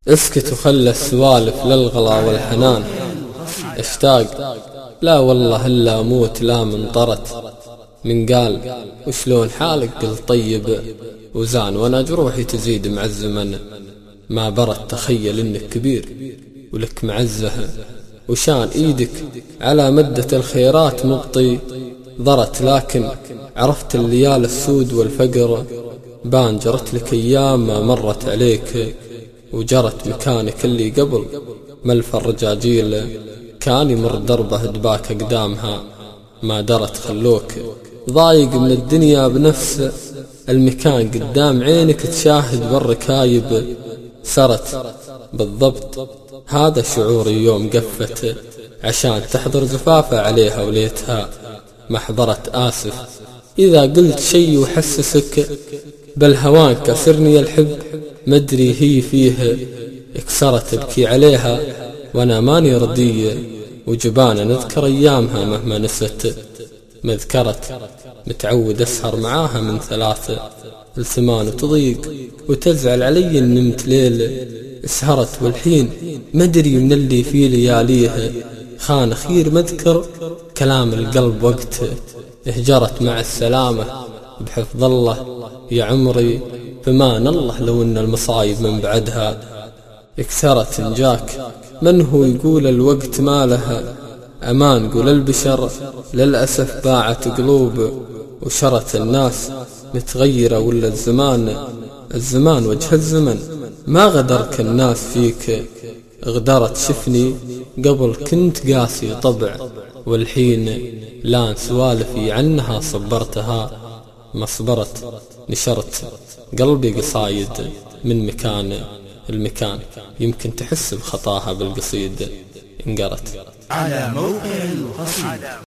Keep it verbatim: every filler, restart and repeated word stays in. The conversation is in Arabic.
اسكت وخلى السوالف للغلا والحنان. اشتاق لا والله إلا أموت لا من طرت. من قال وشلون حالك قلت طيب وزان، وانا جروحي تزيد مع الزمن. ما برت تخيل انك كبير ولك معزه، وشان ايدك على مدة الخيرات مبطي ضرت. لكن عرفت الليال السود والفقر بان، جرت لك ايام ما مرت عليك وجرت مكانك اللي قبل ملف الرجاجيل. كان يمر دربه دباك اقدامها ما درت، خلوك ضايق من الدنيا بنفس المكان. قدام عينك تشاهد بالركايب سرت بالضبط. هذا شعوري يوم قفت عشان تحضر زفافة عليها وليتها ما حضرت. آسف إذا قلت شي وحسسك بالهوان، كسرني الحب مدري هي فيه اكسرت. ابكي عليها وانا ماني رضي وجبانا، نذكر ايامها مهما نست مذكرت. متعود اسهر معاها من ثلاثة لثمان وتضيق وتزعل علي ان نمت ليل اسهرت. والحين مدري من اللي في لياليه خان خير مذكر كلام القلب وقت اهجرت. مع السلامة بحفظ الله يا عمري، فمان الله لو ان المصايب من بعدها اكثرت. نجاك من هو يقول الوقت ما لها أمان، قول البشر للأسف باعت قلوب وشرت. الناس متغيرة ولا الزمان الزمان وجه الزمن ما غدرك الناس فيك غدرت. شفني قبل كنت قاسي طبع والحين لان سوالفي عنها صبرتها ما صبرت. نشرت قلبي قصايد من مكان المكان، يمكن تحس بخطاها بالقصيد انقرت. على موقع القصيد.